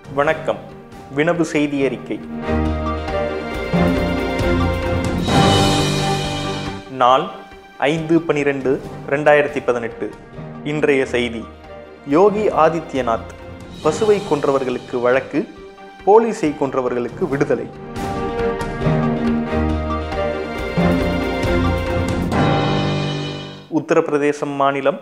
வணக்கம். வினவு செய்தி அறிக்கை. நாள் 5/12/2018. இன்றைய செய்தி. யோகி ஆதித்யநாத், பசுவை கொன்றவர்களுக்கு வழக்கு, போலீஸை கொன்றவர்களுக்கு விடுதலை. உத்தரப்பிரதேசம் மாநிலம்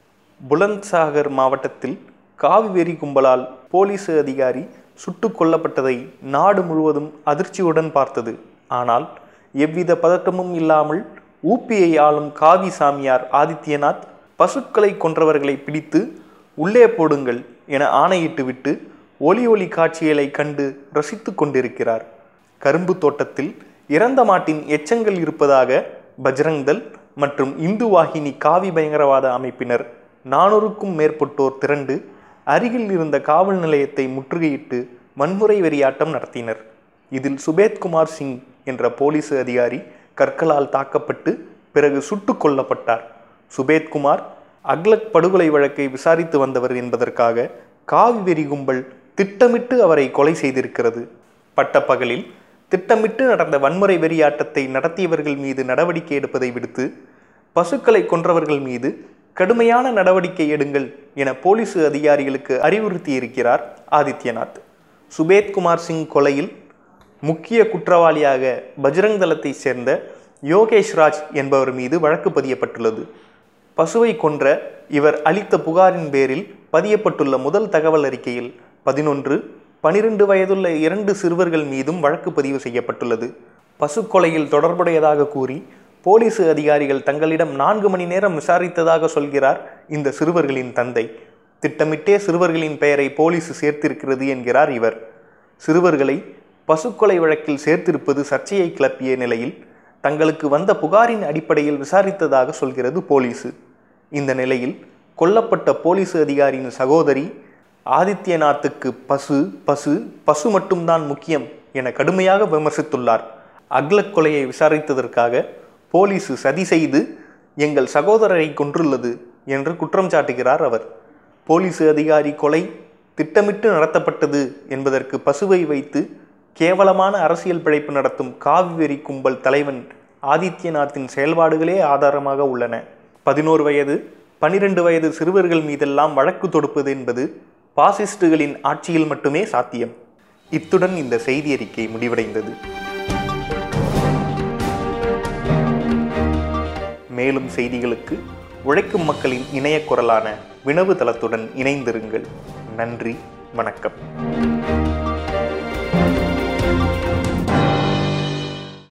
புலந்த்சாகர் மாவட்டத்தில் காவிவெறி கும்பலால் போலீஸ் அதிகாரி சுட்டுக் கொல்லப்பட்டதை நாடு முழுவதும் அதிர்ச்சியுடன் பார்த்தது. ஆனால் எவ்வித பதட்டமும் இல்லாமல் ஊபியை ஆளும் காவி சாமியார் ஆதித்யநாத் பசுக்களை கொன்றவர்களை பிடித்து உள்ளே போடுங்கள் என ஆணையிட்டுவிட்டு ஒலி காட்சிகளை கண்டு ரசித்து கொண்டிருக்கிறார். கரும்பு தோட்டத்தில் இறந்த மாட்டின் எச்சங்கள் இருப்பதாக பஜ்ரங்தள் மற்றும் இந்து வாகினி காவி பயங்கரவாத அமைப்பினர் 400க்கும் மேற்பட்டோர் திரண்டு அருகில் இருந்த காவல் நிலையத்தை முற்றுகையிட்டு வன்முறை வெறியாட்டம் நடத்தினர். இதில் சுபேத்குமார் சிங் என்ற போலீஸ் அதிகாரி கற்களால் தாக்கப்பட்டு பிறகு சுட்டுக் கொல்லப்பட்டார். சுபேத்குமார் அக்லக் படுகொலை வழக்கை விசாரித்து வந்தவர் என்பதற்காக காவி வெறி கும்பல் திட்டமிட்டு அவரை கொலை செய்திருக்கிறது. பட்டப்பகலில் திட்டமிட்டு நடந்த வன்முறை வெறியாட்டத்தை நடத்தியவர்கள் மீது நடவடிக்கை எடுப்பதை விடுத்து பசுக்களை கொன்றவர்கள் மீது கடுமையான நடவடிக்கை எடுங்கள் என போலீஸ் அதிகாரிகளுக்கு அறிவுறுத்தியிருக்கிறார் ஆதித்யநாத். சுபேத்குமார் சிங் கொலையில் முக்கிய குற்றவாளியாக பஜ்ரங் தளத்தை சேர்ந்த யோகேஷ் ராஜ் என்பவர் மீது வழக்கு பதியப்பட்டுள்ளது. பசுவை கொன்ற இவர் அளித்த புகாரின் பேரில் பதியப்பட்டுள்ள முதல் தகவல் அறிக்கையில் 11, 12 வயதுள்ள 2 சிறுவர்கள் மீதும் வழக்கு பதிவு செய்யப்பட்டுள்ளது. பசு கொலையில் தொடர்புடையதாக கூறி போலீஸ் அதிகாரிகள் தங்களிடம் 4 மணி நேரம் விசாரித்ததாக சொல்கிறார் இந்த சிறுவர்களின் தந்தை. திட்டமிட்டே சிறுவர்களின் பெயரை போலீஸ் சேர்த்திருக்கிறது என்கிறார் இவர். சிறுவர்களை பசுக்கொலை வழக்கில் சேர்த்திருப்பது சர்ச்சையை கிளப்பிய நிலையில் தங்களுக்கு வந்த புகாரின் அடிப்படையில் விசாரித்ததாக சொல்கிறது போலீஸு. இந்த நிலையில் கொல்லப்பட்ட போலீஸ் அதிகாரியின் சகோதரி ஆதித்யநாத்துக்கு பசு பசு பசு மட்டும்தான் முக்கியம் என கடுமையாக விமர்சித்துள்ளார். அக்லக் கொலையை விசாரித்ததற்காக போலீஸ் சதி செய்து எங்கள் சகோதரரை கொன்றுள்ளது என்று குற்றம் சாட்டுகிறார் அவர். போலீஸ் அதிகாரி கொலை திட்டமிட்டு நடத்தப்பட்டது என்பதற்கு பசுவை வைத்து கேவலமான அரசியல் பிழைப்பு நடத்தும் காவிவெறி கும்பல் தலைவன் ஆதித்யநாத்தின் செயல்பாடுகளே ஆதாரமாக உள்ளன. 11 வயது 12 வயது சிறுவர்கள் மீதெல்லாம் வழக்கு தொடுப்பது என்பது பாசிஸ்டுகளின் ஆட்சியில் மட்டுமே சாத்தியம். இத்துடன் இந்த செய்தி அறிக்கை முடிவடைந்தது. மேலும் செய்திகளுக்கு உழைக்கும் மக்களின் இணைய குரலான வினவு தளத்துடன் இணைந்திருங்கள். நன்றி, வணக்கம்.